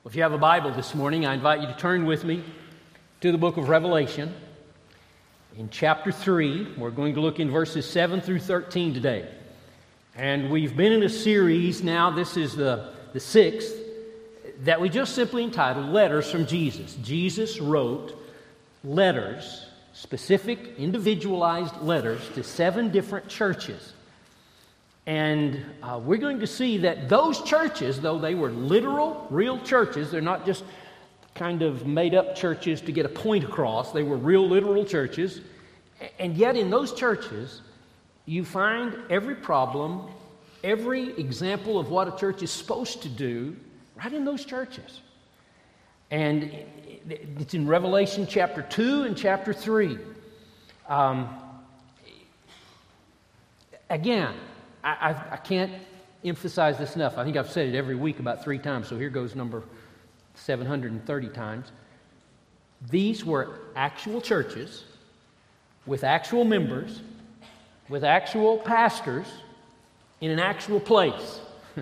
Well, if you have a Bible this morning, I invite you to turn with me to the book of Revelation. In chapter 3, we're going to look in verses 7 through 13 today. And we've been in a series now, this is the sixth, that we just simply entitled Letters from Jesus. Jesus wrote letters, specific, individualized letters to 7 different churches. And we're going to see that those churches, though they were literal, real churches, they're not just kind of made-up churches to get a point across. They were real, literal churches. And yet in those churches, you find every problem, every example of what a church is supposed to do right in those churches. And it's in Revelation chapter 2 and chapter 3. Again, I can't emphasize this enough. I think I've said it every week about 3 times, so here goes number 730 times. These were actual churches with actual members, with actual pastors in an actual place.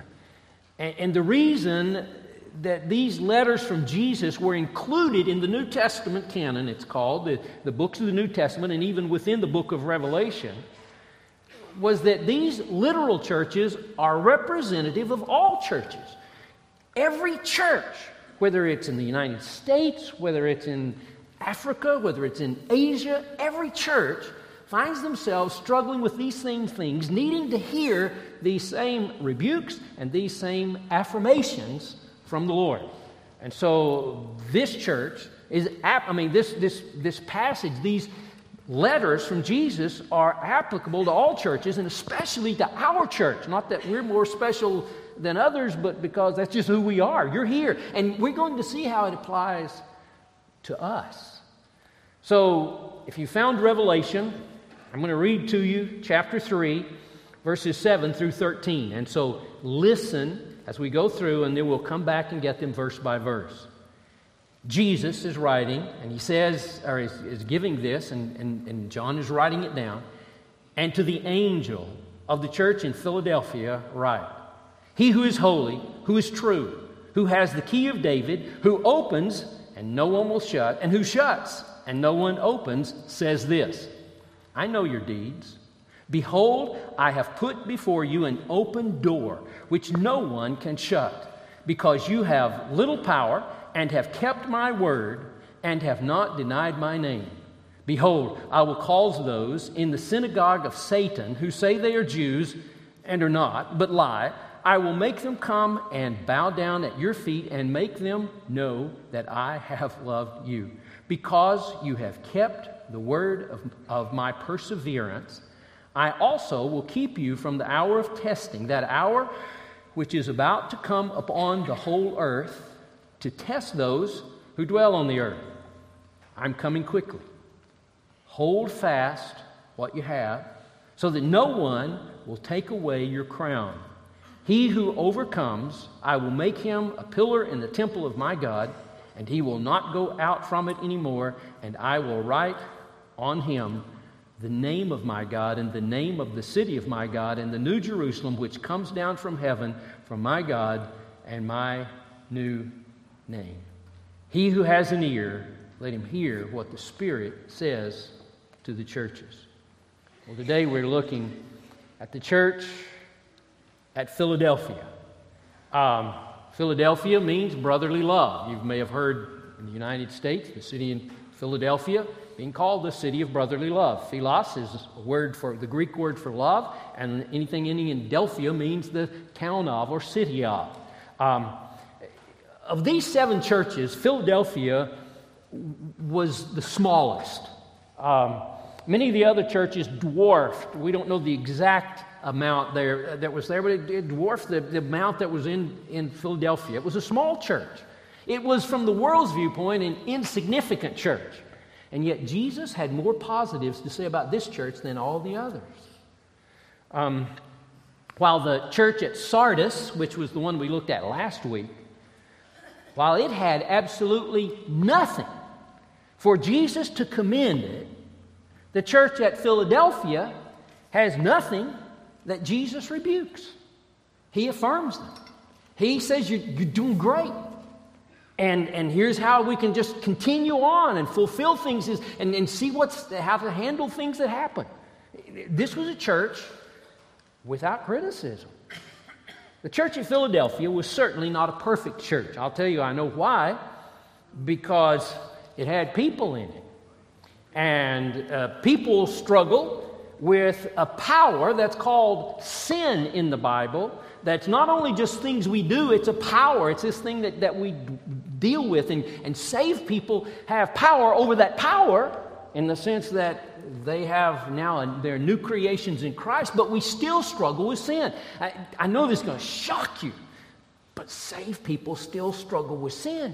And the reason that these letters from Jesus were included in the New Testament canon, it's called, the books of the New Testament, and even within the book of Revelation, was that these literal churches are representative of all churches. Every church, whether it's in the United States, whether it's in Africa, whether it's in Asia, every church finds themselves struggling with these same things, needing to hear these same rebukes and these same affirmations from the Lord. And so this church is, this passage, these letters from Jesus are applicable to all churches and especially to our church. Not that we're more special than others, but because that's just who we are. You're here. And we're going to see how it applies to us. So if you found Revelation, I'm going to read to you chapter 3, verses 7 through 13. And so listen as we go through, and then we'll come back and get them verse by verse. Jesus is writing, and he says, or is giving this, and John is writing it down. And to the angel of the church in Philadelphia write, He who is holy, who is true, who has the key of David, who opens and no one will shut, and who shuts and no one opens, says this, I know your deeds. Behold, I have put before you an open door, which no one can shut, because you have little power, and have kept my word, and have not denied my name. Behold, I will cause those in the synagogue of Satan, who say they are Jews, and are not, but lie. I will make them come and bow down at your feet, and make them know that I have loved you. Because you have kept the word of my perseverance, I also will keep you from the hour of testing, that hour which is about to come upon the whole earth, to test those who dwell on the earth. I'm coming quickly. Hold fast what you have, so that no one will take away your crown. He who overcomes, I will make him a pillar in the temple of my God, and he will not go out from it anymore, and I will write on him the name of my God, and the name of the city of my God, and the new Jerusalem, which comes down from heaven from my God, and my new name. He who has an ear, let him hear what the Spirit says to the churches. Well, today we're looking at the church at Philadelphia. Philadelphia means brotherly love. You may have heard in the United States, the city in Philadelphia being called the city of brotherly love. Philos is the Greek word for love, and anything ending in Delphia means the town of or city of. Of these 7 churches, Philadelphia was the smallest. Many of the other churches dwarfed. We don't know the exact amount that was there, but it dwarfed the amount that was in Philadelphia. It was a small church. It was, from the world's viewpoint, an insignificant church. And yet Jesus had more positives to say about this church than all the others. While the church at Sardis, which was the one we looked at last week, while it had absolutely nothing for Jesus to commend it, the church at Philadelphia has nothing that Jesus rebukes. He affirms them. He says, you're doing great. And here's how we can just continue on and fulfill things and see how to handle things that happen. This was a church without criticism. The church at Philadelphia was certainly not a perfect church. I'll tell you, I know why. Because it had people in it. And people struggle with a power that's called sin in the Bible. That's not only just things we do, it's a power. It's this thing that we deal with. And saved people have power over that power in the sense that they have now their new creations in Christ, but we still struggle with sin. I know this is going to shock you, but saved people still struggle with sin.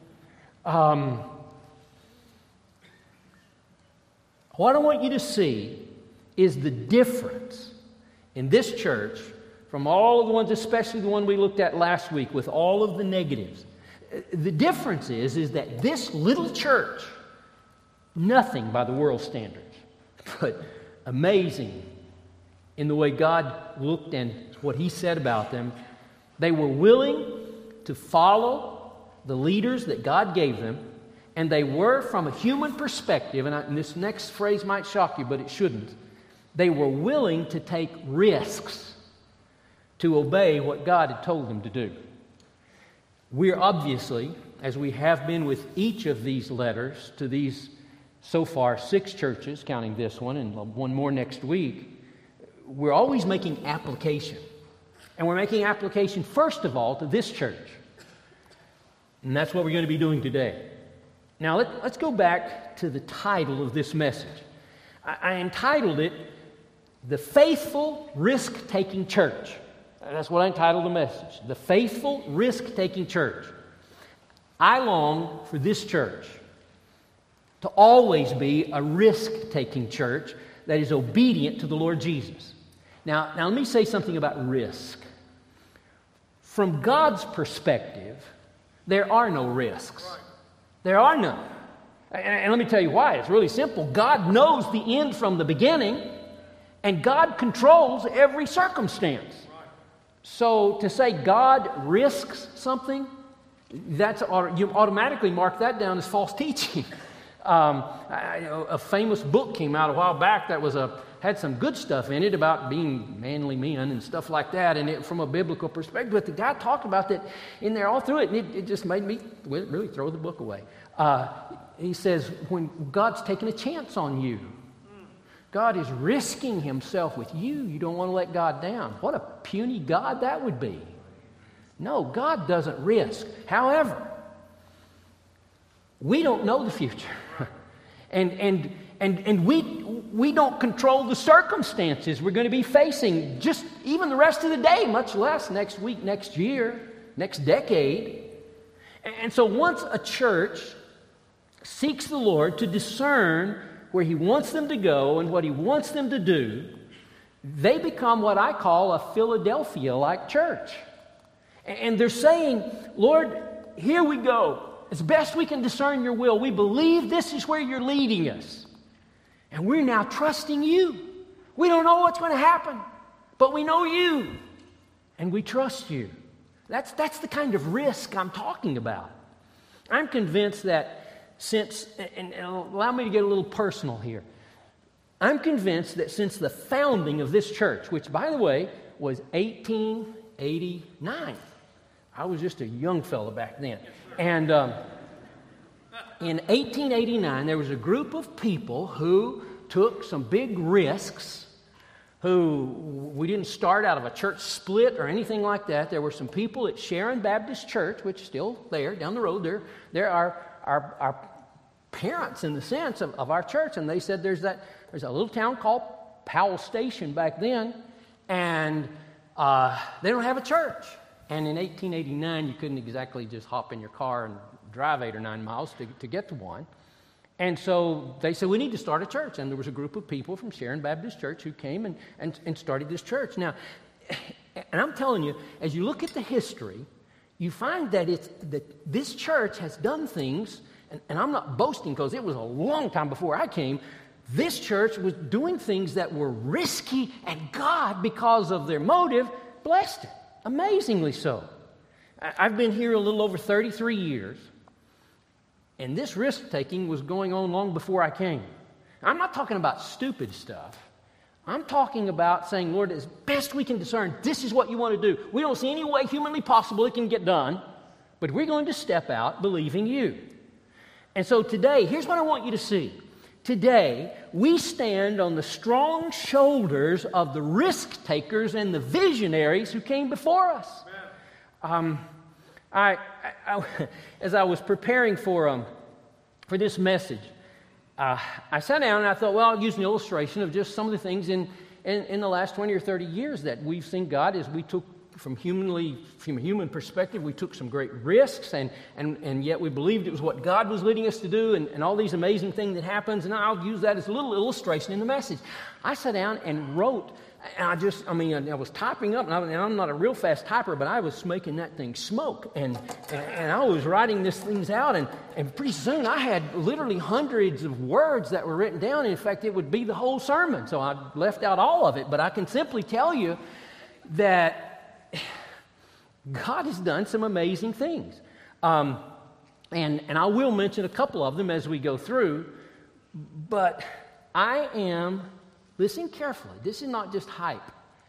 What I want you to see is the difference in this church from all of the ones, especially the one we looked at last week with all of the negatives. The difference is that this little church, nothing by the world standards, but amazing in the way God looked and what He said about them. They were willing to follow the leaders that God gave them, and they were, from a human perspective, and this next phrase might shock you, but it shouldn't, they were willing to take risks to obey what God had told them to do. We're obviously, as we have been with each of these letters to these so far 6 churches, counting this one and one more next week, we're always making application. And we're making application, first of all, to this church. And that's what we're going to be doing today. Now, let's go back to the title of this message. I entitled it, The Faithful Risk-Taking Church. That's what I entitled the message, The Faithful Risk-Taking Church. I long for this church to always be a risk-taking church that is obedient to the Lord Jesus. Now let me say something about risk. From God's perspective, there are no risks. There are none. And let me tell you why. It's really simple. God knows the end from the beginning, and God controls every circumstance. So to say God risks something, you automatically mark that down as false teaching. A famous book came out a while back that had some good stuff in it about being manly men and stuff like that, and it from a biblical perspective. But the guy talked about that in there all through it, and it just made me really throw the book away. He says, when God's taking a chance on you, God is risking Himself with you. You don't want to let God down. What a puny God that would be. No, God doesn't risk. However, we don't know the future. And we don't control the circumstances we're going to be facing just even the rest of the day, much less next week, next year, next decade. And so once a church seeks the Lord to discern where He wants them to go and what He wants them to do, they become what I call a Philadelphia-like church. And they're saying, Lord, here we go. As best we can discern your will, we believe this is where you're leading us. And we're now trusting you. We don't know what's going to happen, but we know you. And we trust you. That's the kind of risk I'm talking about. I'm convinced that and allow me to get a little personal here. I'm convinced that since the founding of this church, which, by the way, was 1889. I was just a young fellow back then. And in 1889, there was a group of people who took some big risks, we didn't start out of a church split or anything like that. There were some people at Sharon Baptist Church, which is still there down the road. There are our parents in the sense of our church, and they said there's a little town called Powell Station back then, and they don't have a church. And in 1889, you couldn't exactly just hop in your car and drive 8 or 9 miles to get to one. And so they said, we need to start a church. And there was a group of people from Sharon Baptist Church who came and started this church. Now, and I'm telling you, as you look at the history, you find that this church has done things, and I'm not boasting because it was a long time before I came. This church was doing things that were risky, and God, because of their motive, blessed it. Amazingly so. I've been here a little over 33 years, and this risk-taking was going on long before I came. I'm not talking about stupid stuff. I'm talking about saying, Lord, as best we can discern, this is what you want to do. We don't see any way humanly possible it can get done, but we're going to step out believing you. And so today, here's what I want you to see. Today, we stand on the strong shoulders of the risk takers and the visionaries who came before us. As I was preparing for this message, I sat down and I thought, well, I'll use an illustration of just some of the things in the last 20 or 30 years that we've seen God as we took from a human perspective, we took some great risks, and yet we believed it was what God was leading us to do, and all these amazing things that happens, and I'll use that as a little illustration in the message. I sat down and wrote, and I was typing up, and I'm not a real fast typer, but I was making that thing smoke, and I was writing these things out, and pretty soon I had literally hundreds of words that were written down. In fact, it would be the whole sermon, so I left out all of it, but I can simply tell you that God has done some amazing things. And I will mention a couple of them as we go through, but listen carefully, this is not just hype.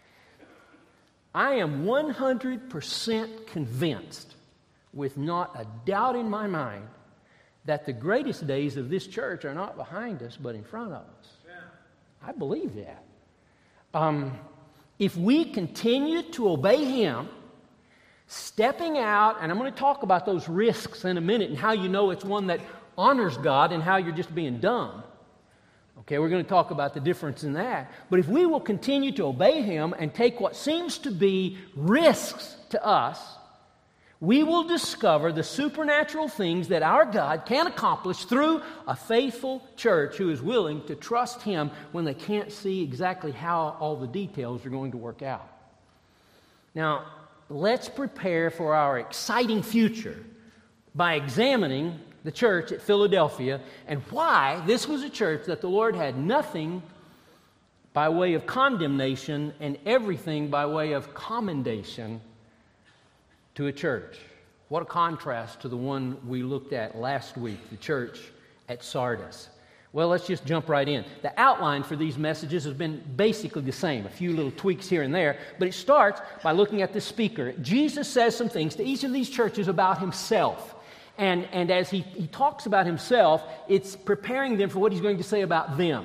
I am 100% convinced, with not a doubt in my mind, that the greatest days of this church are not behind us, but in front of us. Yeah. I believe that. If we continue to obey Him, stepping out, and I'm going to talk about those risks in a minute and how you know it's one that honors God and how you're just being dumb. Okay, we're going to talk about the difference in that. But if we will continue to obey Him and take what seems to be risks to us, we will discover the supernatural things that our God can accomplish through a faithful church who is willing to trust Him when they can't see exactly how all the details are going to work out. Now, let's prepare for our exciting future by examining the church at Philadelphia and why this was a church that the Lord had nothing by way of condemnation and everything by way of commendation to a church. What a contrast to the one we looked at last week, the church at Sardis. Well, let's just jump right in. The outline for these messages has been basically the same, a few little tweaks here and there, but it starts by looking at the speaker. Jesus says some things to each of these churches about Himself. And as he talks about Himself, it's preparing them for what He's going to say about them.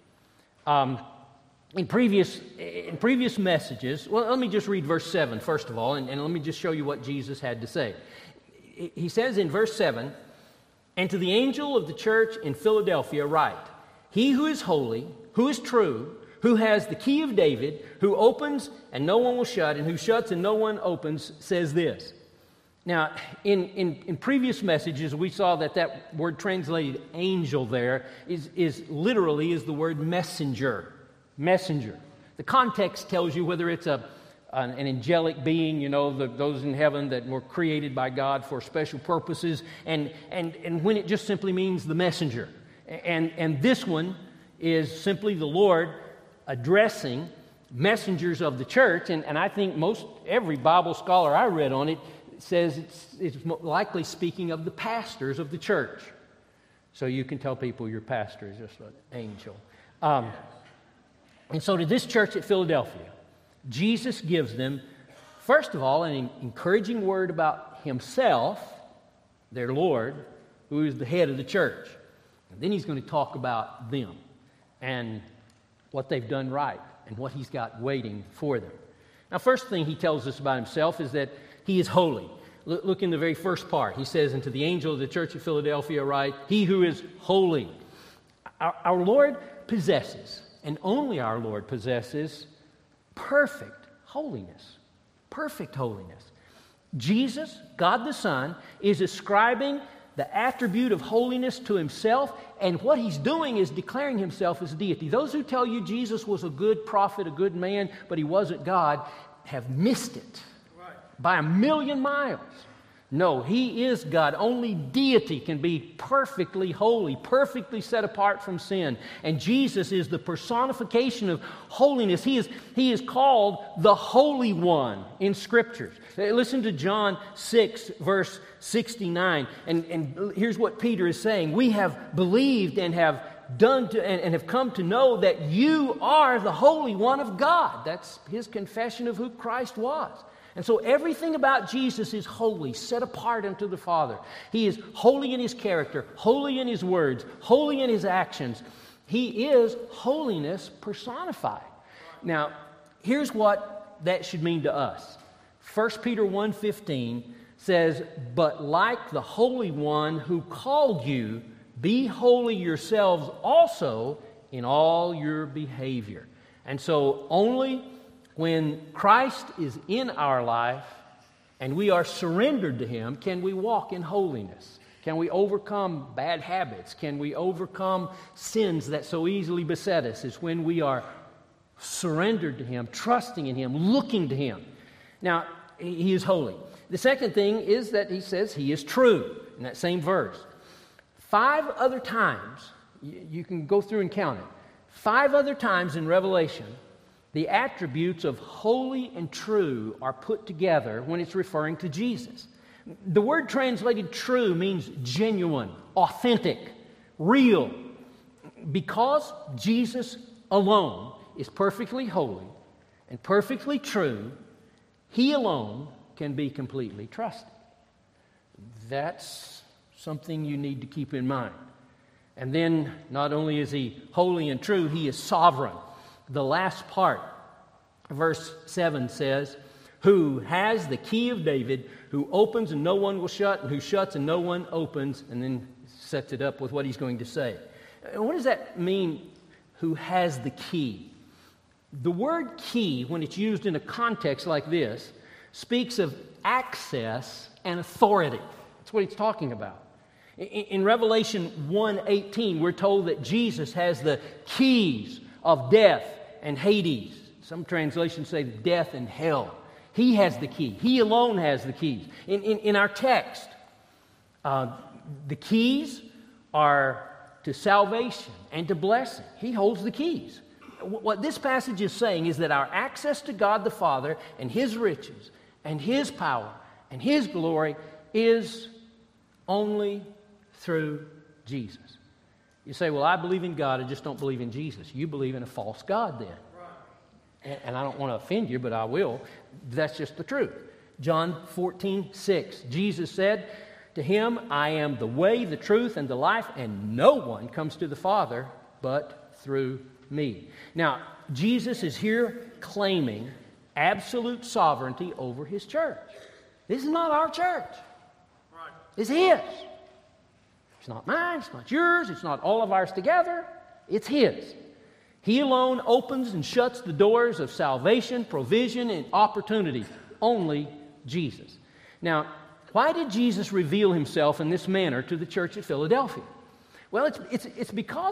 In previous messages, well, let me just read verse 7 first of all, and let me just show you what Jesus had to say. He says in verse 7, "And to the angel of the church in Philadelphia write, He who is holy, who is true, who has the key of David, who opens and no one will shut, and who shuts and no one opens, says this." Now, in previous messages, we saw that word translated angel there is literally the word messenger. Messenger. The context tells you whether it's an angelic being, those in heaven that were created by God for special purposes, and when it just simply means the messenger. And this one is simply the Lord addressing messengers of the church, and I think every Bible scholar I read on it says it's likely speaking of the pastors of the church. So you can tell people your pastor is just an angel. And so to this church at Philadelphia, Jesus gives them, first of all, an encouraging word about Himself, their Lord, who is the head of the church. And then He's going to talk about them and what they've done right and what He's got waiting for them. Now, first thing He tells us about Himself is that He is holy. Look in the very first part. He says, "And to the angel of the church of Philadelphia write, He who is holy." Our Lord possesses, and only our Lord possesses, perfect holiness. Perfect holiness. Jesus, God the Son, is ascribing the attribute of holiness to Himself, and what He's doing is declaring Himself as deity. Those who tell you Jesus was a good prophet, a good man, but He wasn't God, have missed it by a million miles. No, He is God. Only deity can be perfectly holy, perfectly set apart from sin. And Jesus is the personification of holiness. He is called the Holy One in Scriptures. Listen to John 6, verse 69. And here's what Peter is saying. We have believed and have done and have come to know that you are the Holy One of God. That's his confession of who Christ was. And so everything about Jesus is holy, set apart unto the Father. He is holy in his character, holy in his words, holy in his actions. He is holiness personified. Now, here's what that should mean to us. 1 Peter 1:15 says, "But like the Holy One who called you, be holy yourselves also in all your behavior." And so only when Christ is in our life and we are surrendered to him can we walk in holiness. Can we overcome bad habits? Can we overcome sins that so easily beset us? It's when we are surrendered to him, trusting in him, looking to him. Now, he is holy. The second thing is that he says he is true in that same verse. 5 other times, you can go through and count it, 5 other times in Revelation, the attributes of holy and true are put together when it's referring to Jesus. The word translated true means genuine, authentic, real, because Jesus alone is perfectly holy and perfectly true. He alone can be completely trusted. That's something you need to keep in mind. And then, not only is he holy and true, he is sovereign. The last part, verse 7 says, "Who has the key of David, who opens and no one will shut, and who shuts and no one opens," and then sets it up with what he's going to say. What does that mean, who has the key? The word key, when it's used in a context like this, speaks of access and authority. That's what it's talking about. In Revelation 1:18, we're told that Jesus has the keys of death and Hades. Some translations say death and hell. He has the key. He alone has the keys. In our text, the keys are to salvation and to blessing. He holds the keys. What this passage is saying is that our access to God the Father and his riches and his power and his glory is only through Jesus. You say, "Well, I believe in God, I just don't believe in Jesus." You believe in a false God then. Right. And I don't want to offend you, but I will. That's just the truth. John 14:6, Jesus said to him, "I am the way, the truth, and the life, and no one comes to the Father but through me." Now, Jesus is here claiming absolute sovereignty over his church. This is not our church. Right. It's his. It's not mine, it's not yours, it's not all of ours together. It's his. He alone opens and shuts the doors of salvation, provision, and opportunity. Only Jesus. Now, why did Jesus reveal himself in this manner to the church at Philadelphia? Well, it's because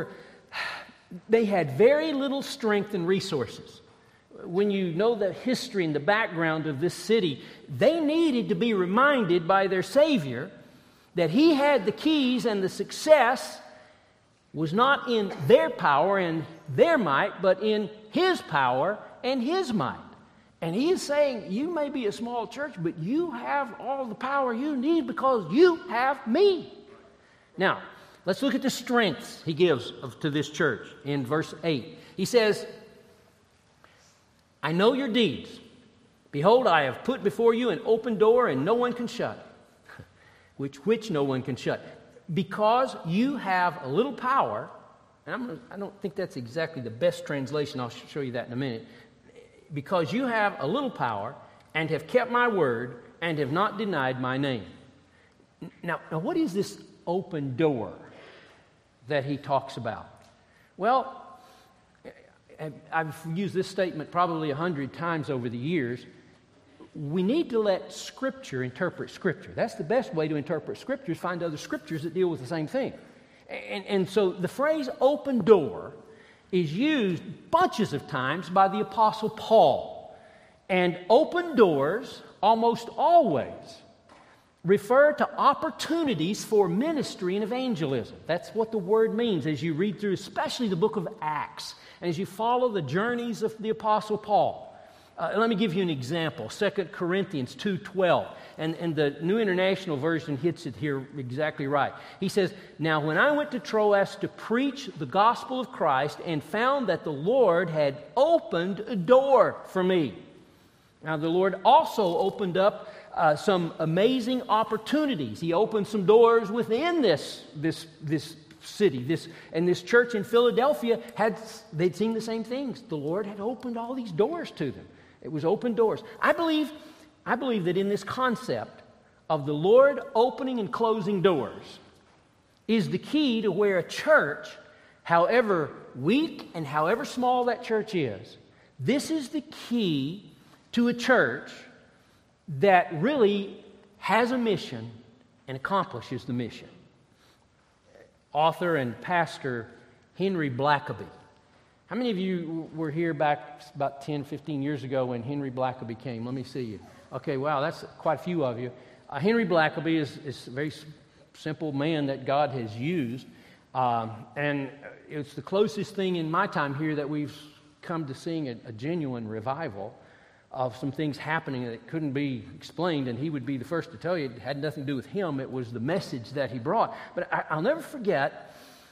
they had very little strength and resources. When you know the history and the background of this city, they needed to be reminded by their Savior that he had the keys, and the success was not in their power and their might, but in his power and his might. And he is saying, you may be a small church, but you have all the power you need because you have me. Now, let's look at the strengths he gives to this church in verse 8. He says, "I know your deeds. Behold, I have put before you an open door, and no one can shut." Which no one can shut. Because you have a little power, and I don't think that's exactly the best translation. I'll show you that in a minute. Because you have a little power and have kept my word and have not denied my name. Now what is this open door that he talks about? Well, I've used this statement probably 100 times over the years. We need to let Scripture interpret Scripture. That's the best way to interpret Scripture, is find other Scriptures that deal with the same thing. And so the phrase open door is used bunches of times by the Apostle Paul. And open doors almost always refer to opportunities for ministry and evangelism. That's what the word means as you read through, especially the book of Acts, and as you follow the journeys of the Apostle Paul. Let me give you an example. 2 Corinthians 2:12. And the New International Version hits it here exactly right. He says, "Now when I went to Troas to preach the gospel of Christ and found that the Lord had opened a door for me." Now the Lord also opened up some amazing opportunities. He opened some doors within this city. This church in Philadelphia, they'd seen the same things. The Lord had opened all these doors to them. It was open doors. I believe that in this concept of the Lord opening and closing doors is the key to where a church, however weak and however small that church is, this is the key to a church that really has a mission and accomplishes the mission. Author and pastor Henry Blackaby. How many of you were here back about 10, 15 years ago when Henry Blackaby came? Let me see you. Okay, wow, that's quite a few of you. Henry Blackaby is a very simple man that God has used. And it's the closest thing in my time here that we've come to seeing a genuine revival of some things happening that couldn't be explained, and he would be the first to tell you it had nothing to do with him. It was the message that he brought. But I'll never forget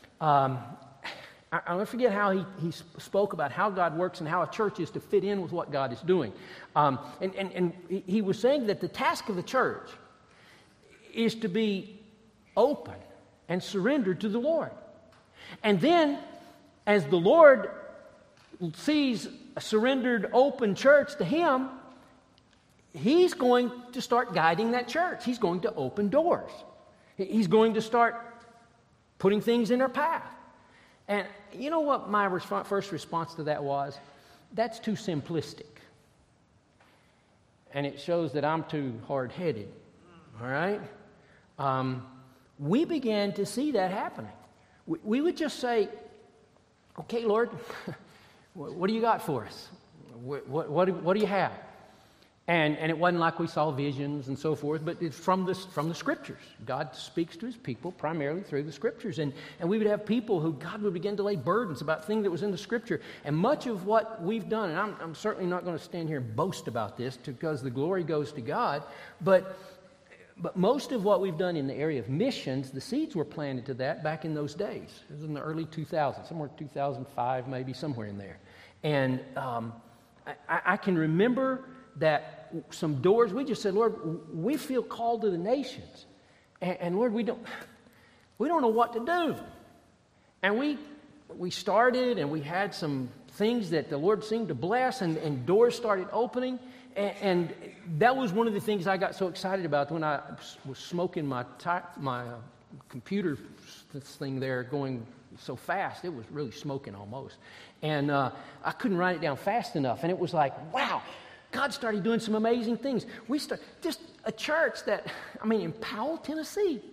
how he spoke about how God works and how a church is to fit in with what God is doing. And he was saying that the task of the church is to be open and surrendered to the Lord. And then, as the Lord sees a surrendered, open church to Him, He's going to start guiding that church. He's going to open doors. He's going to start putting things in their path. And you know what my first response to that was? That's too simplistic. And it shows that I'm too hard-headed. All right? We began to see that happening. We would just say, "Okay, Lord, what do you got for us? What do you have?" And it wasn't like we saw visions and so forth, but it's from the Scriptures. God speaks to His people primarily through the Scriptures. And we would have people who God would begin to lay burdens about things that was in the Scripture. And much of what we've done, and I'm certainly not going to stand here and boast about this because the glory goes to God, but most of what we've done in the area of missions, the seeds were planted to that back in those days. It was in the early 2000s, somewhere 2005, maybe somewhere in there. And I can remember that some doors, we just said, "Lord, we feel called to the nations. And Lord, we don't know what to do." And we started, and we had some things that the Lord seemed to bless, and doors started opening. And that was one of the things I got so excited about when I was smoking my computer thing there going so fast. It was really smoking almost. And I couldn't write it down fast enough. And it was like, wow, God started doing some amazing things. We started just a church that, in Powell, Tennessee.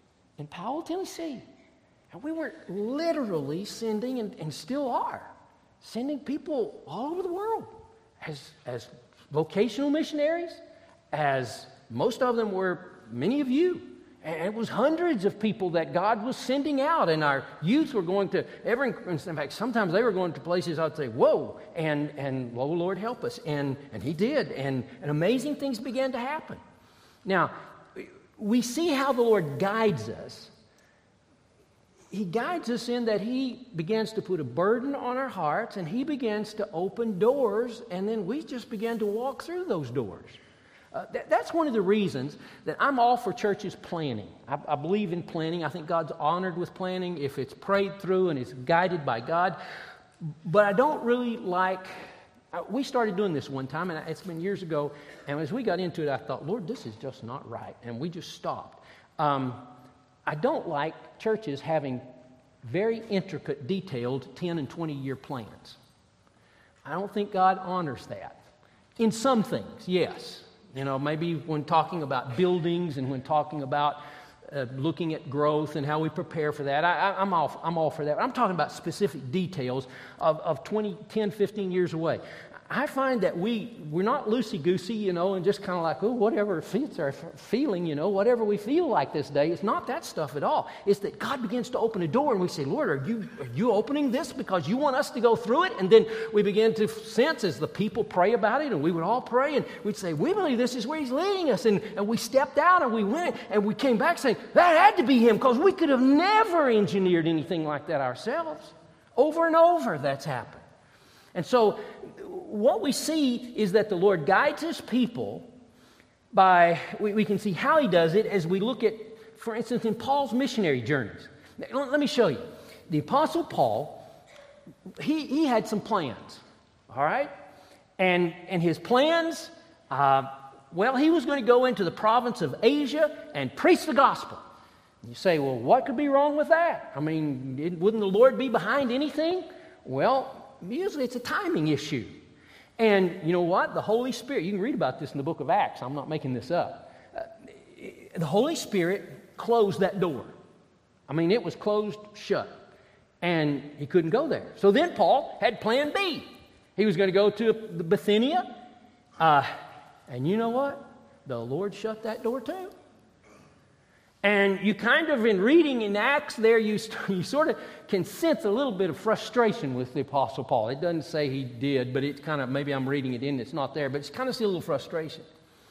And we were literally sending, and still are, sending people all over the world as vocational missionaries, as most of them were many of you. And it was hundreds of people that God was sending out, and our youth were going to in fact, sometimes they were going to places I'd say, "Whoa," and "Oh, Lord, help us." And He did, and amazing things began to happen. Now, we see how the Lord guides us. He guides us in that He begins to put a burden on our hearts, and He begins to open doors, and then we just begin to walk through those doors. That's one of the reasons that I'm all for churches planning. I believe in planning. I think God's honored with planning if it's prayed through and it's guided by God. But I don't really like... We started doing this one time, and it's been years ago, and as we got into it, I thought, "Lord, this is just not right," and we just stopped. I don't like churches having very intricate, detailed 10 and 20-year plans. I don't think God honors that. In some things, yes. Maybe when talking about buildings and when talking about looking at growth and how we prepare for that, I'm all for that. I'm talking about specific details of 10, 15 years away. I find that we're not loosey-goosey, and just kind of like, whatever fits our feeling, whatever we feel like this day. It's not that stuff at all. It's that God begins to open a door and we say, Lord, are you opening this because you want us to go through it? And then we begin to sense as the people pray about it, and we would all pray, and we'd say, we believe this is where He's leading us. And we stepped out and we went, and we came back saying, that had to be Him, because we could have never engineered anything like that ourselves. Over and over that's happened. And so what we see is that the Lord guides His people by, we can see how He does it as we look at, for instance, in Paul's missionary journeys. Let me show you. The Apostle Paul, he had some plans, all right? And his plans, he was going to go into the province of Asia and preach the gospel. You say, well, what could be wrong with that? I mean, wouldn't the Lord be behind anything? Well, usually it's a timing issue. And you know what? The Holy Spirit, you can read about this in the book of Acts. I'm not making this up. The Holy Spirit closed that door. I mean, it was closed shut. And he couldn't go there. So then Paul had plan B. He was going to go to Bithynia. And you know what? The Lord shut that door too. And you kind of, in reading in Acts there, you sort of can sense a little bit of frustration with the Apostle Paul. It doesn't say he did, but it's kind of, maybe I'm reading it in, it's not there, but it's kind of see a little frustration.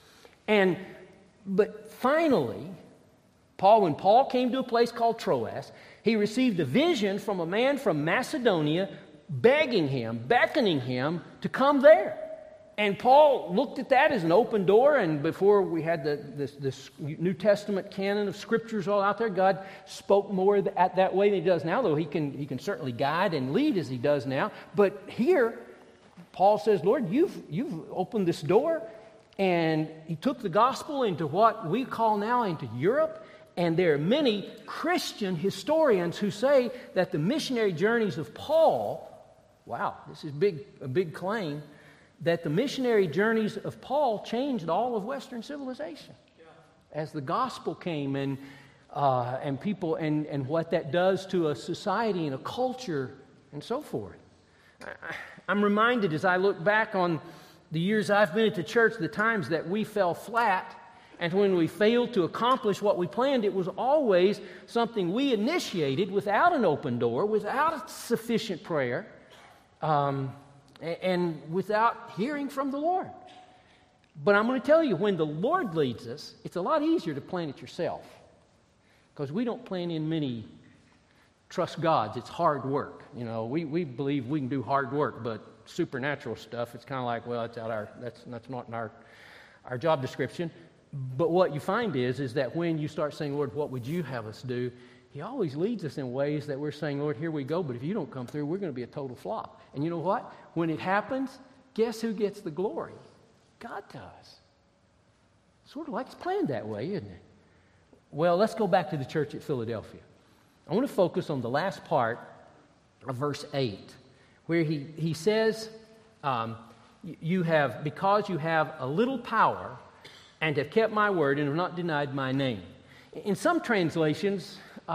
But finally, when Paul came to a place called Troas, he received a vision from a man from Macedonia begging him, beckoning him to come there. And Paul looked at that as an open door, and before we had this New Testament canon of scriptures all out there, God spoke more that way than He does now, though He can certainly guide and lead as He does now. But here, Paul says, Lord, you've opened this door, and He took the gospel into what we call now into Europe, and there are many Christian historians who say that the missionary journeys of Paul, wow, this is a big claim, that the missionary journeys of Paul changed all of Western civilization. As the gospel came and people and what that does to a society and a culture and so forth. I'm reminded as I look back on the years I've been at the church, the times that we fell flat, and when we failed to accomplish what we planned, it was always something we initiated without an open door, without sufficient prayer, and without hearing from the Lord. But I'm going to tell you, when the Lord leads us, it's a lot easier to plan it yourself, because we don't plan in many trust gods. It's hard work. We believe we can do hard work, but supernatural stuff, it's kind of like, well, that's not in our job description. But what you find is that when you start saying, Lord, what would you have us do? He always leads us in ways that we're saying, Lord, here we go, but if you don't come through, we're going to be a total flop. And you know what? When it happens, guess who gets the glory? God does. Sort of like it's planned that way, isn't it? Well, let's go back to the church at Philadelphia. I want to focus on the last part of verse 8, where he says, because you have a little power and have kept my word and have not denied my name. In some translations,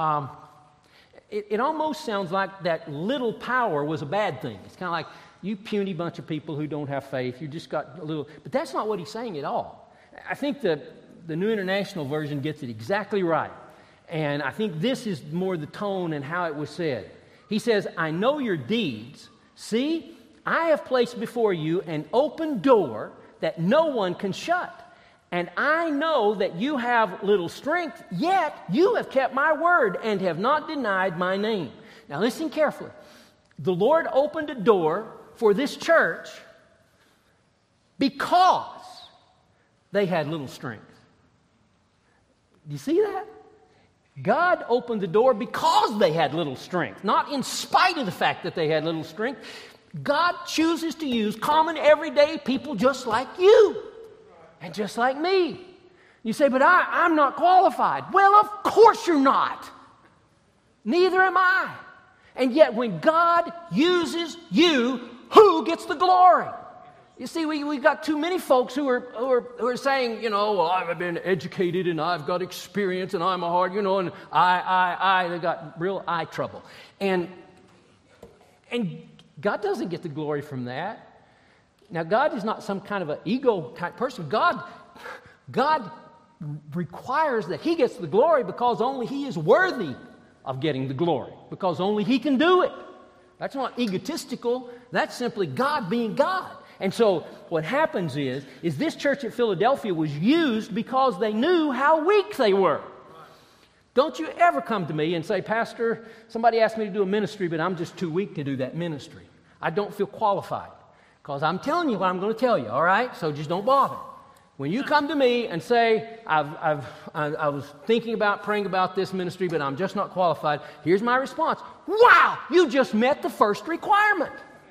it almost sounds like that little power was a bad thing. It's kind of like, you puny bunch of people who don't have faith, you just got a little... But that's not what he's saying at all. I think the New International Version gets it exactly right. And I think this is more the tone and how it was said. He says, I know your deeds. See, I have placed before you an open door that no one can shut. And I know that you have little strength, yet you have kept my word and have not denied my name. Now listen carefully. The Lord opened a door for this church because they had little strength. Do you see that? God opened the door because they had little strength, not in spite of the fact that they had little strength. God chooses to use common, everyday people just like you and just like me. You say, but I'm not qualified. Well, of course you're not. Neither am I. And yet when God uses you, who gets the glory? You see, we got too many folks who are saying, well, I've been educated and I've got experience and I'm a hard, and they got real eye trouble. And God doesn't get the glory from that. Now, God is not some kind of an ego type person. God requires that He gets the glory because only He is worthy of getting the glory, because only He can do it. That's not egotistical. That's simply God being God. And so what happens is this church at Philadelphia was used because they knew how weak they were. Don't you ever come to me and say, Pastor, somebody asked me to do a ministry, but I'm just too weak to do that ministry. I don't feel qualified. Because I'm telling you what I'm going to tell you, all right? So just don't bother. When you come to me and say, I was thinking about praying about this ministry, but I'm just not qualified, here's my response. Wow, you just met the first requirement.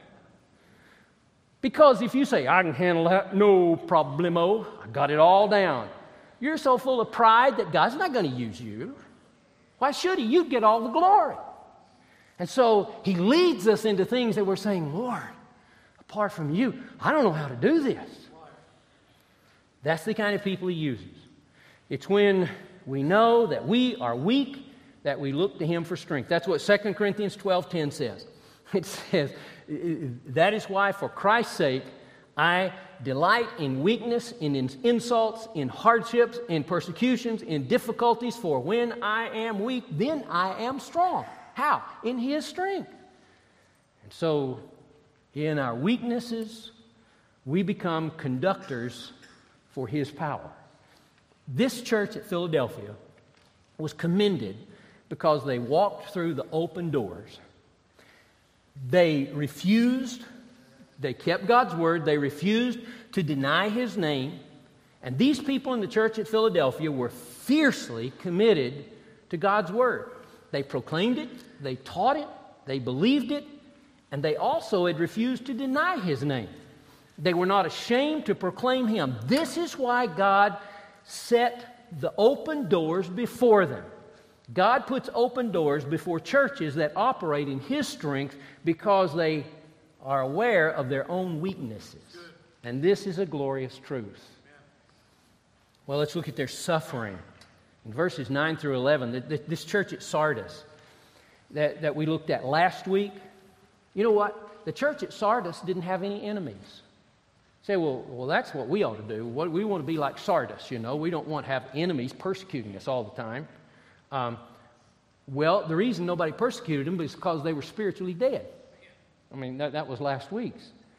Because if you say, I can handle that, no problemo, I got it all down, you're so full of pride that God's not going to use you. Why should He? You get all the glory. And so He leads us into things that we're saying, Lord, apart from You, I don't know how to do this. That's the kind of people He uses. It's when we know that we are weak that we look to Him for strength. That's what 2 Corinthians 12:10 says. It says, that is why for Christ's sake I delight in weakness, in insults, in hardships, in persecutions, in difficulties, for when I am weak, then I am strong. How? In His strength. And so, in our weaknesses, we become conductors for His power. This church at Philadelphia was commended because they walked through the open doors. They kept God's word, they refused to deny His name, and these people in the church at Philadelphia were fiercely committed to God's word. They proclaimed it, they taught it, they believed it, and they also had refused to deny His name. They were not ashamed to proclaim Him. This is why God set the open doors before them. God puts open doors before churches that operate in His strength because they are aware of their own weaknesses. And this is a glorious truth. Well, let's look at their suffering. In verses 9 through 11, this church at Sardis that we looked at last week, you know what? The church at Sardis didn't have any enemies. Say, well, that's what we ought to do. We want to be like Sardis, you know. We don't want to have enemies persecuting us all the time. Well, the reason nobody persecuted them is because they were spiritually dead. I mean, that was last week's.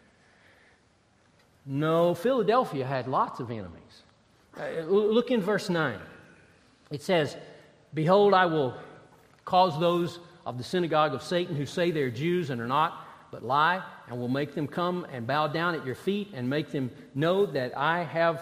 No, Philadelphia had lots of enemies. Look in verse 9. It says, Behold, I will cause those of the synagogue of Satan who say they are Jews and are not, but lie, and will make them come and bow down at your feet and make them know that I have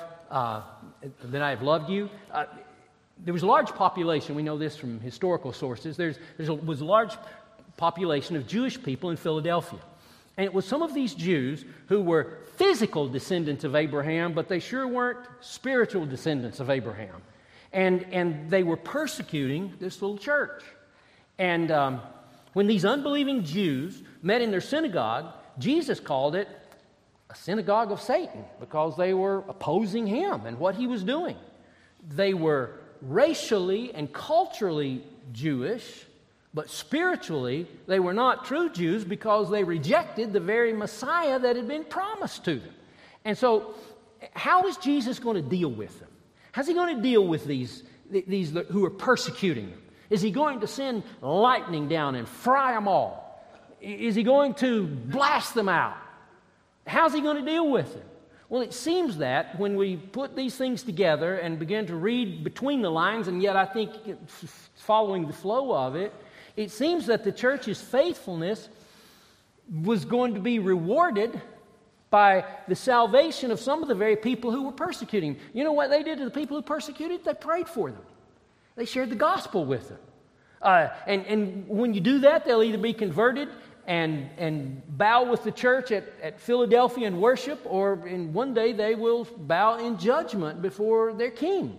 loved you. There was a large population, we know this from historical sources, there was a large population of Jewish people in Philadelphia. And it was some of these Jews who were physical descendants of Abraham, but they sure weren't spiritual descendants of Abraham. And they were persecuting this little church. And when these unbelieving Jews met in their synagogue, Jesus called it a synagogue of Satan because they were opposing Him and what He was doing. They were racially and culturally Jewish, but spiritually they were not true Jews because they rejected the very Messiah that had been promised to them. And so, how is Jesus going to deal with them? How's He going to deal with these who are persecuting them? Is He going to send lightning down and fry them all? Is He going to blast them out? How's He going to deal with them? Well, it seems that when we put these things together and begin to read between the lines, and yet I think following the flow of it, it seems that the church's faithfulness was going to be rewarded by the salvation of some of the very people who were persecuting. You know what they did to the people who persecuted? They prayed for them. They shared the gospel with them. And when you do that, they'll either be converted and bow with the church at Philadelphia and worship, or in one day they will bow in judgment before their king.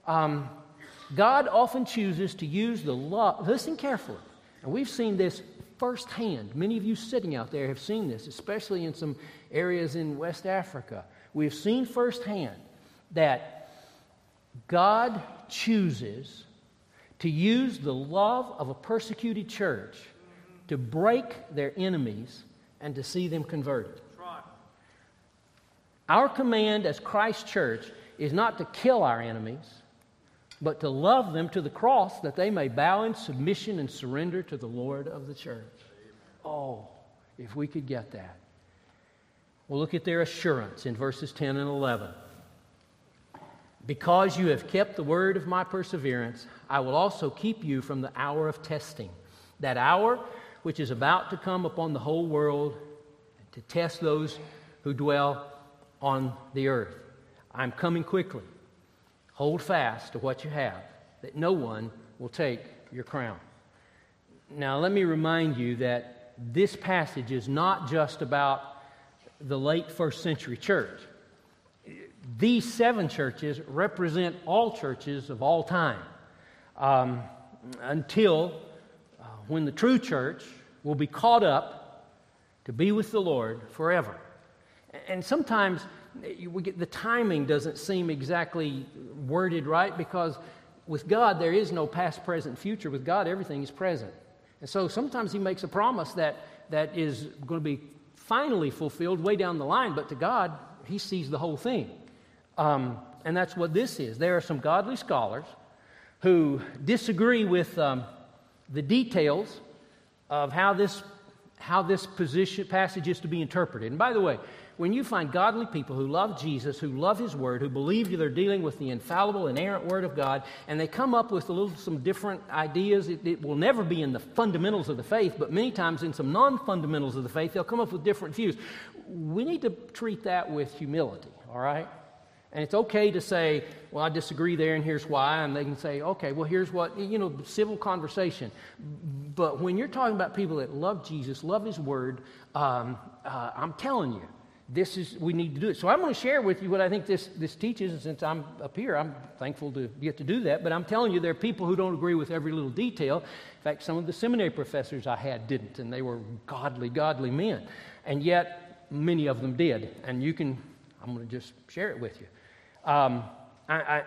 God often chooses to use the love. Listen carefully. And we've seen this firsthand. Many of you sitting out there have seen this, especially in some areas in West Africa. We've seen firsthand that God chooses to use the love of a persecuted church to break their enemies and to see them converted. Our command as Christ Church is not to kill our enemies, but to love them to the cross that they may bow in submission and surrender to the Lord of the church. Oh, if we could get that. Well, look at their assurance in verses 10 and 11. Because you have kept the word of my perseverance, I will also keep you from the hour of testing, that hour which is about to come upon the whole world to test those who dwell on the earth. I'm coming quickly. Hold fast to what you have, that no one will take your crown. Now, let me remind you that this passage is not just about the late first century church. These 7 churches represent all churches of all time until when the true church will be caught up to be with the Lord forever. And sometimes the timing doesn't seem exactly worded right, because with God there is no past, present, future. With God everything is present. And so sometimes He makes a promise that is going to be finally fulfilled way down the line, but to God, He sees the whole thing. And that's what this is. There are some godly scholars who disagree with the details of how this passage is to be interpreted. And by the way, when you find godly people who love Jesus, who love His Word, who believe they're dealing with the infallible, inerrant Word of God, and they come up with some different ideas, it will never be in the fundamentals of the faith, but many times in some non-fundamentals of the faith, they'll come up with different views. We need to treat that with humility, all right? And it's okay to say, well, I disagree there, and here's why. And they can say, okay, well, here's what, civil conversation. But when you're talking about people that love Jesus, love His Word, I'm telling you, we need to do it. So I'm going to share with you what I think this teaches, and since I'm up here, I'm thankful to get to do that. But I'm telling you, there are people who don't agree with every little detail. In fact, some of the seminary professors I had didn't, and they were godly men. And yet, many of them did. And I'm going to just share it with you. I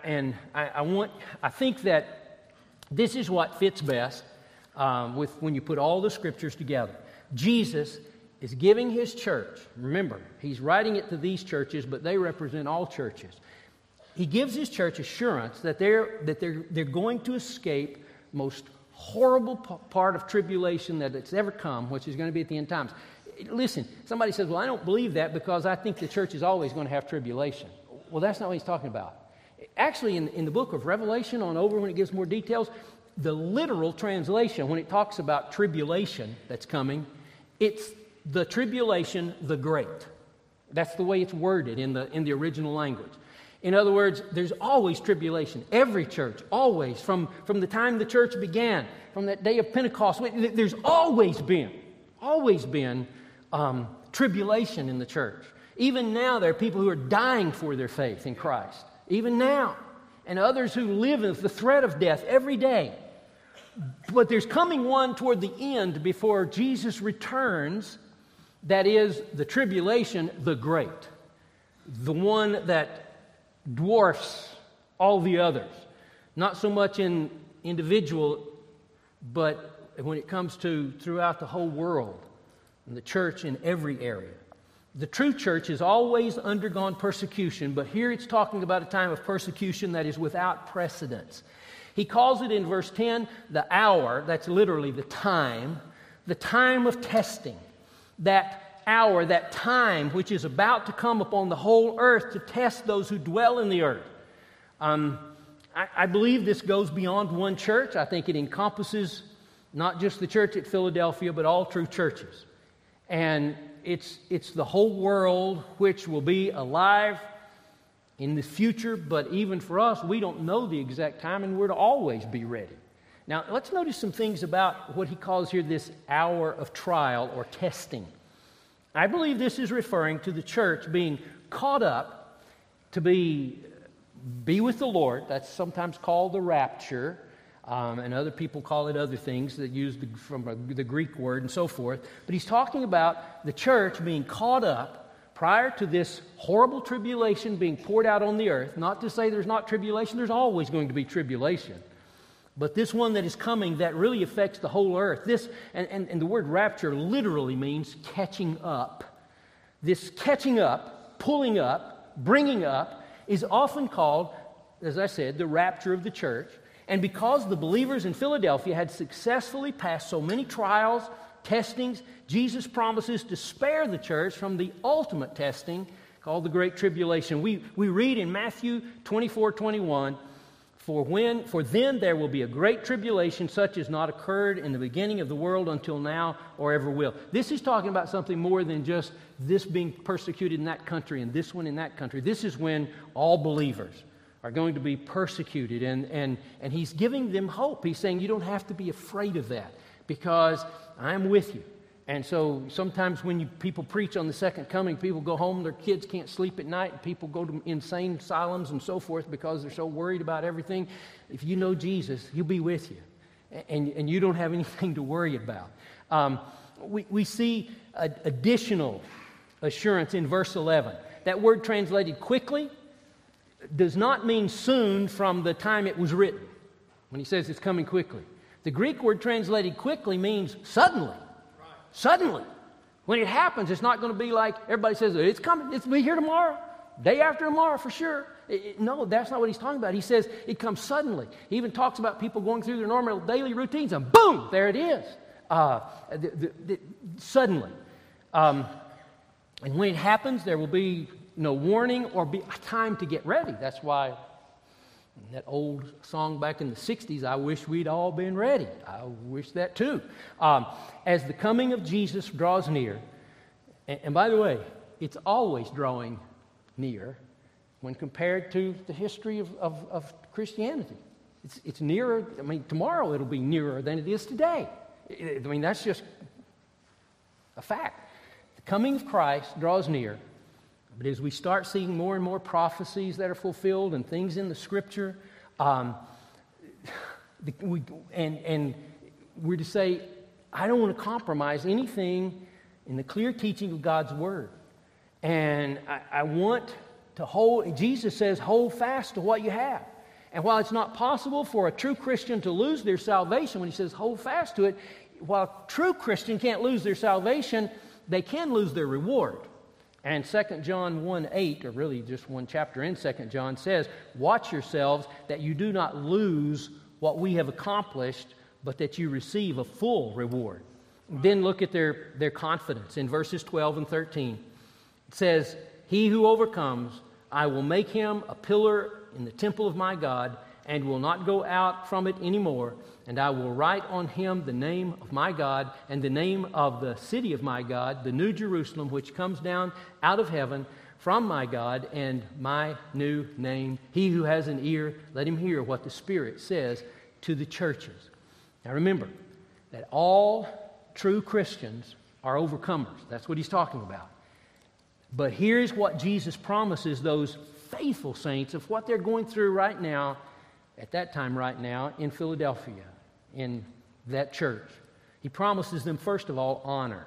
think that this is what fits best with when you put all the scriptures together. Jesus is giving His church, remember, He's writing it to these churches, but they represent all churches. He gives His church assurance that they're going to escape most horrible part of tribulation that it's ever come, which is going to be at the end times. Listen, somebody says, well, I don't believe that because I think the church is always going to have tribulation. Well, that's not what he's talking about. Actually, in the book of Revelation on over, when it gives more details, the literal translation, when it talks about tribulation that's coming, it's the tribulation, the great. That's the way it's worded in the original language. In other words, there's always tribulation. Every church, always, from the time the church began, from that day of Pentecost, there's always been tribulation in the church. Even now, there are people who are dying for their faith in Christ. Even now. And others who live with the threat of death every day. But there's coming one toward the end before Jesus returns, that is the tribulation, the great. The one that dwarfs all the others. Not so much in individual, but when it comes to throughout the whole world, and the church in every area. The true church has always undergone persecution, but here it's talking about a time of persecution that is without precedence. He calls it in verse 10, the hour, that's literally the time of testing. That hour, that time which is about to come upon the whole earth to test those who dwell in the earth. I believe this goes beyond one church. I think it encompasses not just the church at Philadelphia, but all true churches. And it's the whole world which will be alive in the future, but even for us, we don't know the exact time, and we're to always be ready. Now, let's notice some things about what he calls here this hour of trial or testing. I believe this is referring to the church being caught up to be with the Lord. That's sometimes called the rapture. And other people call it other things that use from the Greek word and so forth. But he's talking about the church being caught up prior to this horrible tribulation being poured out on the earth. Not to say there's not tribulation. There's always going to be tribulation. But this one that is coming that really affects the whole earth. And the word rapture literally means catching up. This catching up pulling up, bringing up, is often called, as I said, the rapture of the church. And because the believers in Philadelphia had successfully passed so many trials, testings, Jesus promises to spare the church from the ultimate testing called the Great Tribulation. We read in Matthew 24:21, For then there will be a great tribulation such as not occurred in the beginning of the world until now or ever will. This is talking about something more than just this being persecuted in that country and this one in that country. This is when all believers are going to be persecuted, and he's giving them hope. He's saying you don't have to be afraid of that because I'm with you. And so sometimes when people preach on the second coming, people go home, their kids can't sleep at night, and people go to insane asylums and so forth because they're so worried about everything. If you know Jesus, He'll be with you, and you don't have anything to worry about. We see additional assurance in verse 11. That word translated quickly does not mean soon from the time it was written, when he says it's coming quickly. The Greek word translated quickly means suddenly. Suddenly. When it happens, it's not going to be like everybody says, it's coming, it's be here tomorrow, day after tomorrow for sure. No, that's not what he's talking about. He says it comes suddenly. He even talks about people going through their normal daily routines, and boom, there it is. Suddenly. And when it happens, there will be no warning or be time to get ready. That's why that old song back in the 60s, I wish we'd all been ready. I wish that too. As the coming of Jesus draws near, and by the way, it's always drawing near when compared to the history of Christianity. It's nearer. I mean, tomorrow it'll be nearer than it is today. I mean, that's just a fact. The coming of Christ draws near. But as we start seeing more and more prophecies that are fulfilled and things in the Scripture, we're to say, I don't want to compromise anything in the clear teaching of God's Word. And I want to hold, Jesus says, hold fast to what you have. And while it's not possible for a true Christian to lose their salvation, when he says hold fast to it, while a true Christian can't lose their salvation, they can lose their reward. And 2 John 1:8, or really just one chapter in 2 John, says, watch yourselves that you do not lose what we have accomplished, but that you receive a full reward. Then look at their confidence in verses 12 and 13. It says, he who overcomes, I will make him a pillar in the temple of my God, and will not go out from it anymore. And I will write on him the name of my God and the name of the city of my God, the new Jerusalem, which comes down out of heaven from my God, and my new name. He who has an ear, let him hear what the Spirit says to the churches. Now remember that all true Christians are overcomers. That's what he's talking about. But here's what Jesus promises those faithful saints of what they're going through right now, at that time right now, in Philadelphia, in that church. He promises them, first of all, honor.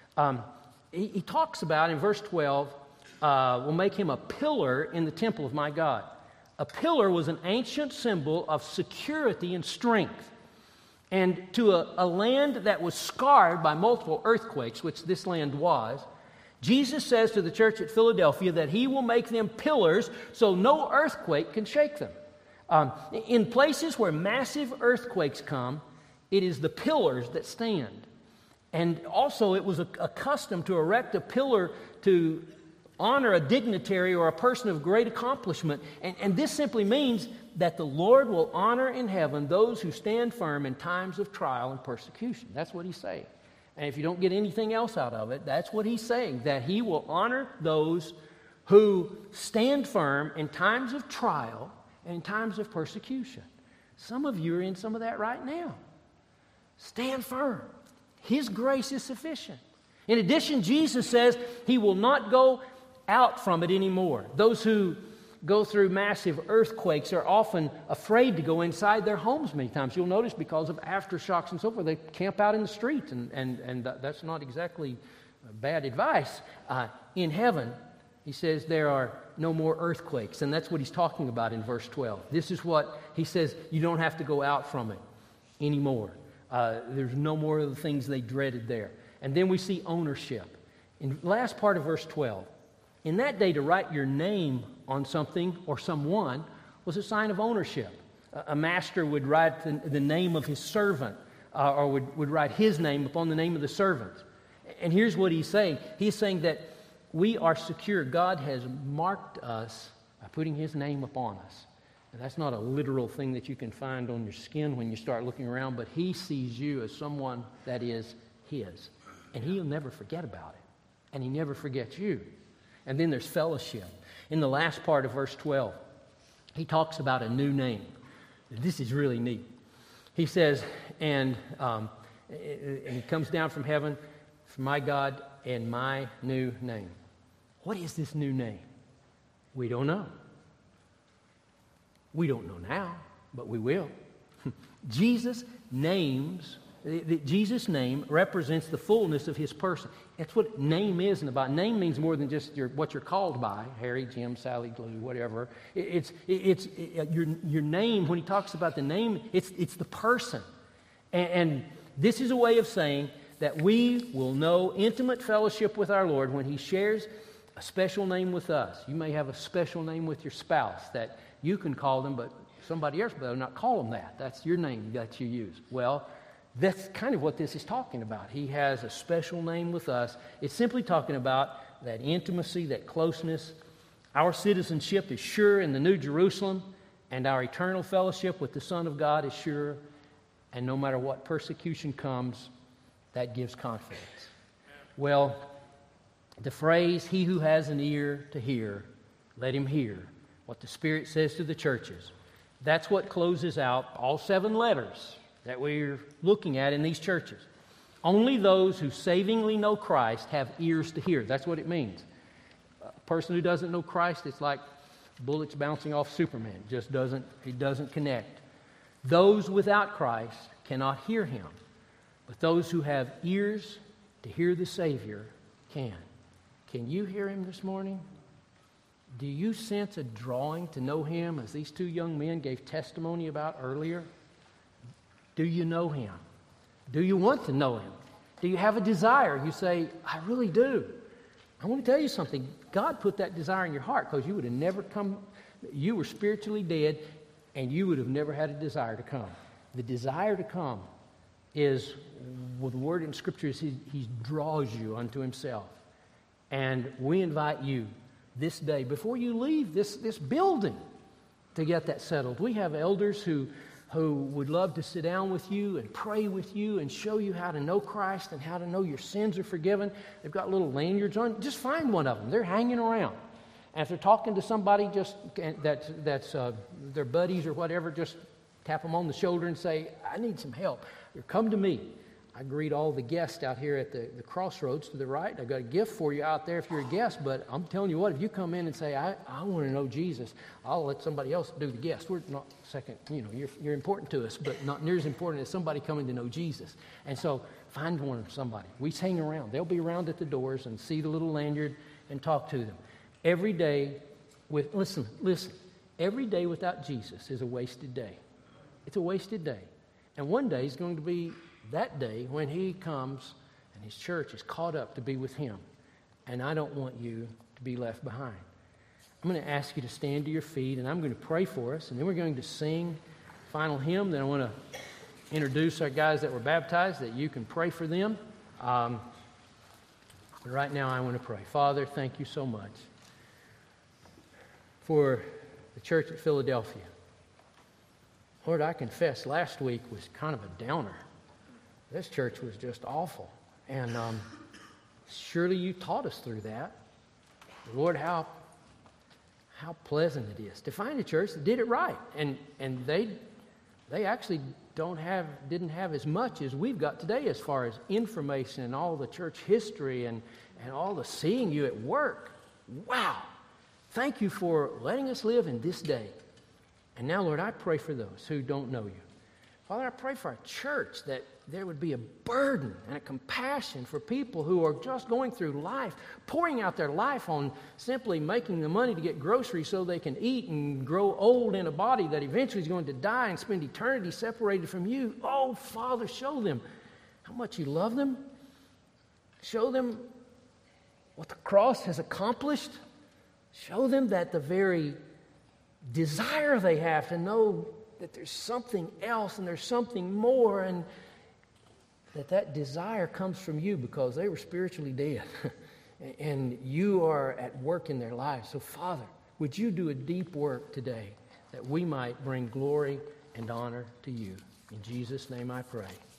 He talks about, in verse 12, will make him a pillar in the temple of my God. A pillar was an ancient symbol of security and strength. And to a land that was scarred by multiple earthquakes, which this land was, Jesus says to the church at Philadelphia that he will make them pillars so no earthquake can shake them. In places where massive earthquakes come, it is the pillars that stand. And also it was a custom to erect a pillar to honor a dignitary or a person of great accomplishment. And this simply means that the Lord will honor in heaven those who stand firm in times of trial and persecution. That's what he's saying. And if you don't get anything else out of it, that's what he's saying, that he will honor those who stand firm in times of trial and in times of persecution. Some of you are in some of that right now. Stand firm. His grace is sufficient. In addition, Jesus says he will not go out from it anymore. Those who go through massive earthquakes are often afraid to go inside their homes many times. You'll notice because of aftershocks and so forth, they camp out in the streets, and that's not exactly bad advice. In heaven, he says there are no more earthquakes, and that's what he's talking about in verse 12. This is what he says, you don't have to go out from it anymore. There's no more of the things they dreaded there. And then we see ownership. In the last part of verse 12, In that day, to write your name on something or someone was a sign of ownership. A master would write the name of his servant or would write his name upon the name of the servant. And here's what he's saying. He's saying that we are secure. God has marked us by putting his name upon us. And that's not a literal thing that you can find on your skin when you start looking around, but he sees you as someone that is his. And he'll never forget about it. And he never forgets you. And then there's fellowship. In the last part of verse 12, he talks about a new name. This is really neat. He says, and he comes down from heaven, for my God and my new name. What is this new name? We don't know. We don't know now, but we will. Jesus' name represents the fullness of his person. That's what name is and about. Name means more than just what you're called by, Harry, Jim, Sally, Lou, whatever. It's your name. When he talks about the name, it's the person. And this is a way of saying that we will know intimate fellowship with our Lord when he shares a special name with us. You may have a special name with your spouse that you can call them, but somebody else will not call them that. That's your name that you use. Well, that's kind of what this is talking about. He has a special name with us. It's simply talking about that intimacy, that closeness. Our citizenship is sure in the New Jerusalem, and our eternal fellowship with the Son of God is sure. And no matter what persecution comes, that gives confidence. Well, the phrase, he who has an ear to hear, let him hear what the Spirit says to the churches. That's what closes out all 7 letters that we're looking at in these churches. Only those who savingly know Christ have ears to hear. That's what it means. A person who doesn't know Christ, it's like bullets bouncing off Superman. He doesn't connect. Those without Christ cannot hear him. But those who have ears to hear the Savior can. Can you hear him this morning? Do you sense a drawing to know him as these 2 young men gave testimony about earlier? Do you know him? Do you want to know him? Do you have a desire? You say, I really do. I want to tell you something. God put that desire in your heart because you would have never come. You were spiritually dead and you would have never had a desire to come. The desire to come is, well, the word in Scripture is he draws you unto himself. And we invite you this day, before you leave this building, to get that settled. We have elders who would love to sit down with you and pray with you and show you how to know Christ and how to know your sins are forgiven. They've got little lanyards on. Just find one of them. They're hanging around. And if they're talking to somebody that's their buddies or whatever, just tap them on the shoulder and say, I need some help. Or come to me. I greet all the guests out here at the crossroads to the right. I got a gift for you out there if you're a guest, but I'm telling you what, if you come in and say, I want to know Jesus, I'll let somebody else do the guest. We're not second, you're important to us, but not near as important as somebody coming to know Jesus. And so find one of somebody. We hang around. They'll be around at the doors and see the little lanyard and talk to them. Every day listen, every day without Jesus is a wasted day. It's a wasted day. And one day is going to be that day when he comes and his church is caught up to be with him. And I don't want you to be left behind. I'm going to ask you to stand to your feet, and I'm going to pray for us, and then we're going to sing final hymn. Then I want to introduce our guys that were baptized, that you can pray for them. But right now I want to pray. Father, thank you so much for the church at Philadelphia. Lord, I confess last week was kind of a downer. This church was just awful. And surely you taught us through that. Lord, how pleasant it is to find a church that did it right. And they actually didn't have as much as we've got today as far as information and all the church history and all the seeing you at work. Wow. Thank you for letting us live in this day. And now, Lord, I pray for those who don't know you. Father, I pray for our church that there would be a burden and a compassion for people who are just going through life, pouring out their life on simply making the money to get groceries so they can eat and grow old in a body that eventually is going to die and spend eternity separated from you. Oh, Father, show them how much you love them. Show them what the cross has accomplished Show them that the very desire they have to know that there's something else and there's something more, and that desire comes from you because they were spiritually dead and you are at work in their lives. So, Father, would you do a deep work today that we might bring glory and honor to you? In Jesus' name I pray.